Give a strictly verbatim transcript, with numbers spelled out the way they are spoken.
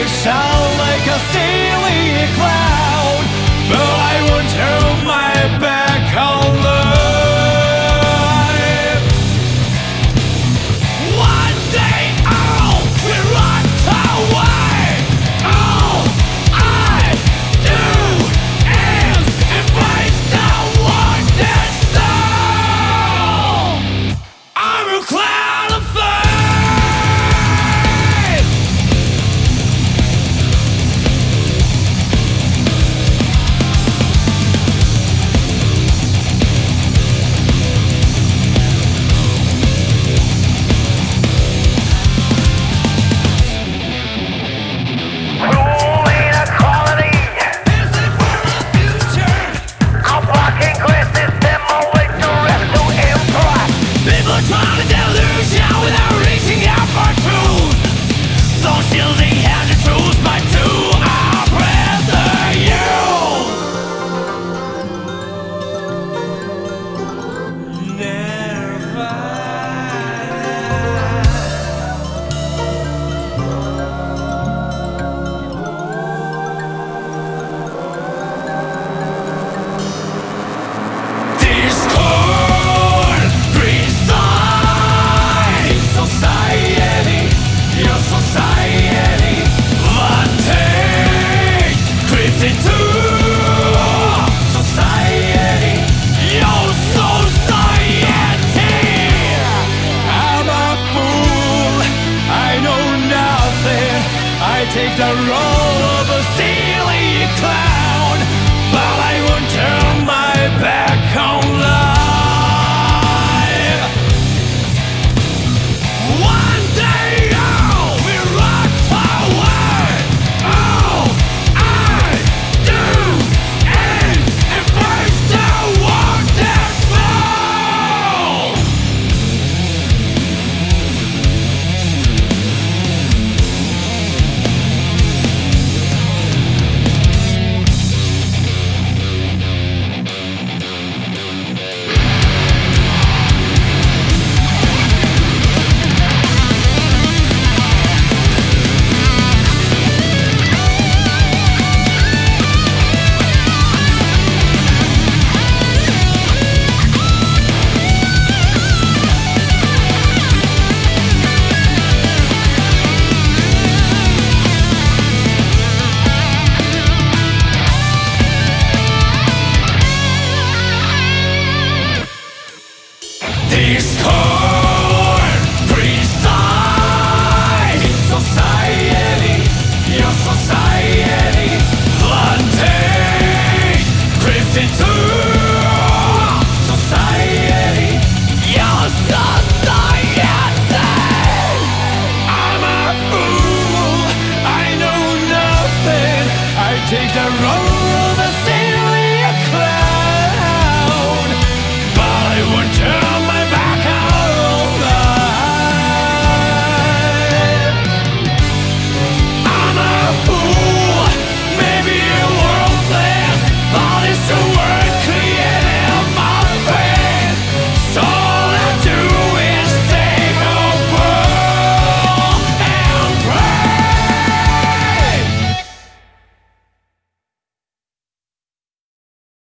sound like a silly clown, but I won't turn my back on life. One day all will run away. All I do is embrace the one that's stone. I'm a cloud of fire. Trying to delusion without reaching out for truth. So shielding hand the truth, but to our brother you. Nirvana. Discord, society, your society. One day creeps into society, your society. I'm a fool, I know nothing. I take the role of a silly clown, but I won't turn my back on life. Discord, preside society, your society. One day creeps into society, your society. I'm a fool, I know nothing. I take the wrong